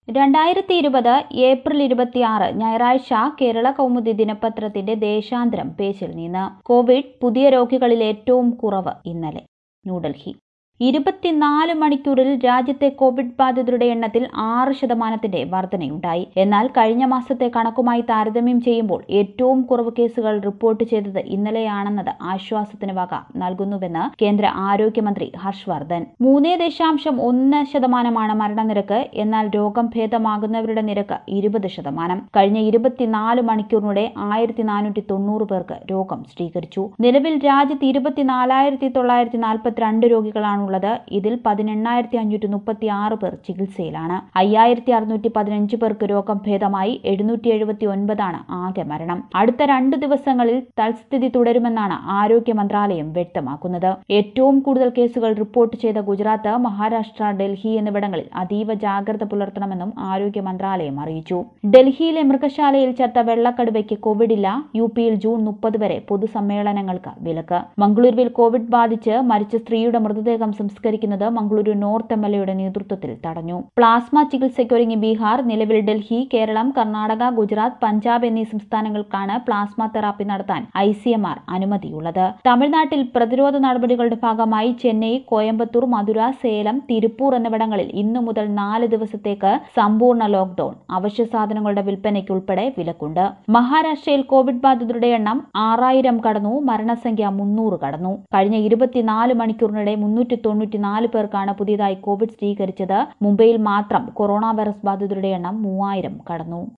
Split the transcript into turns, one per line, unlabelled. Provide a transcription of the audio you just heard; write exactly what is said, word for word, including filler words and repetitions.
രണ്ടായിരത്തി ഇരുപത് ഏപ്രിൽ ഇരുപത്തിയാറ് ഞായറാഴ്ച കേരള കൗമുദി ദിനപത്രത്തിന്റെ ദേശാന്തരം പേജിൽ നിന്ന് കോവിഡ് പുതിയ രോഗികളിൽ ഏറ്റവും കുറവ് ഇന്നലെ. ന്യൂഡൽഹി. ഇരുപത്തിനാല് മണിക്കൂറിൽ രാജ്യത്തെ കോവിഡ് ബാധിതരുടെ എണ്ണത്തിൽ ആറ് ശതമാനത്തിന്റെ വർധനയുണ്ടായി. എന്നാൽ കഴിഞ്ഞ മാസത്തെ കണക്കുമായി താരതമ്യം ചെയ്യുമ്പോൾ ഏറ്റവും കുറവ് കേസുകൾ റിപ്പോർട്ട് ചെയ്തത് ഇന്നലെയാണെന്നത് ആശ്വാസത്തിന് വക നൽകുന്നുവെന്ന് കേന്ദ്ര ആരോഗ്യമന്ത്രി ഹർഷ് വർദ്ധൻ. മൂന്ന് ദശാംശം ഒന്ന് ശതമാനമാണ് മരണനിരക്ക്. എന്നാൽ രോഗം ഭേദമാകുന്നവരുടെ നിരക്ക് ഇരുപത് ശതമാനം. കഴിഞ്ഞ ഇരുപത്തിനാല് മണിക്കൂറിനിടെ ആയിരത്തി നാനൂറ്റി തൊണ്ണൂറ് പേർക്ക് രോഗം സ്ഥിരീകരിച്ചു. നിലവിൽ രാജ്യത്ത് ഇരുപത്തിനാലായിരത്തി തൊള്ളായിരത്തി നാൽപ്പത്തിരണ്ട് രോഗികളാണ് ഉള്ളത്. ഇതിൽ പതിനെണ്ണായിരത്തി അഞ്ഞൂറ്റി മുപ്പത്തി ആറ് പേർ ചികിത്സയിലാണ്. അയ്യായിരത്തി അറുന്നൂറ്റി പതിനഞ്ച് പേർക്ക് രോഗം ഭേദമായി. എഴുന്നൂറ്റി എഴുപത്തി ഒൻപതാണ് ആകെ മരണം. അടുത്ത രണ്ടു ദിവസങ്ങളിൽ തൽസ്ഥിതി തുടരുമെന്നാണ് ആരോഗ്യ മന്ത്രാലയം വ്യക്തമാക്കുന്നത്. ഏറ്റവും കൂടുതൽ കേസുകൾ റിപ്പോർട്ട് ചെയ്ത ഗുജറാത്ത്, മഹാരാഷ്ട്ര, ഡൽഹി എന്നിവിടങ്ങളിൽ അതീവ ജാഗ്രത പുലർത്തണമെന്നും ആരോഗ്യ മന്ത്രാലയം അറിയിച്ചു. ഡൽഹിയിലെ മൃഗശാലയിൽ ചത്ത വെള്ളക്കടുവയ്ക്ക് കോവിഡ് ഇല്ല. യു പിയിൽ ജൂൺ മുപ്പത് വരെ പൊതുസമ്മേളനങ്ങൾക്ക് വിലക്ക്. മംഗളൂരുവിൽ കോവിഡ് ബാധിച്ച് മരിച്ച സ്ത്രീയുടെ മൃതദേഹം സംസ്കരിക്കുന്നത് മംഗളൂരു നോർത്ത് എം എൽ എയുടെ നേതൃത്വത്തിൽ തടഞ്ഞു. പ്ലാസ്മ ചികിത്സയ്ക്കൊരുങ്ങി ബീഹാർ. നിലവിൽ ഡൽഹി, കേരളം, കർണാടക, ഗുജറാത്ത്, പഞ്ചാബ് എന്നീ സംസ്ഥാനങ്ങൾക്കാണ് പ്ലാസ്മ തെറാപ്പി നടത്താൻ ഐ സി എം ആർ അനുമതിയുള്ളത്. തമിഴ്നാട്ടിൽ പ്രതിരോധ നടപടികളുടെ ഭാഗമായി ചെന്നൈ, കോയമ്പത്തൂർ, മധുര, സേലം, തിരുപ്പൂർ എന്നിവിടങ്ങളിൽ ഇന്നു മുതൽ നാല് ദിവസത്തേക്ക് സമ്പൂർണ്ണ ലോക്ഡൌൺ. അവശ്യ സാധനങ്ങളുടെ വിൽപ്പനയ്ക്കുൾപ്പെടെ വിലക്കുണ്ട്. മഹാരാഷ്ട്രയിൽ കോവിഡ് ബാധിതരുടെ എണ്ണം ആറായിരം കടന്നു. മരണസംഖ്യ മുന്നൂറ് കടന്നു. കഴിഞ്ഞ ഇരുപത്തിനാല് മണിക്കൂറിനിടെ മുന്നൂറ്റി തൊണ്ണൂറ്റിനാല് പേർക്കാണ് പുതിയതായി കോവിഡ് സ്ഥിരീകരിച്ചത്. മുംബൈയിൽ മാത്രം കൊറോണ വൈറസ് ബാധിതരുടെ എണ്ണം മൂവായിരം കടന്നു.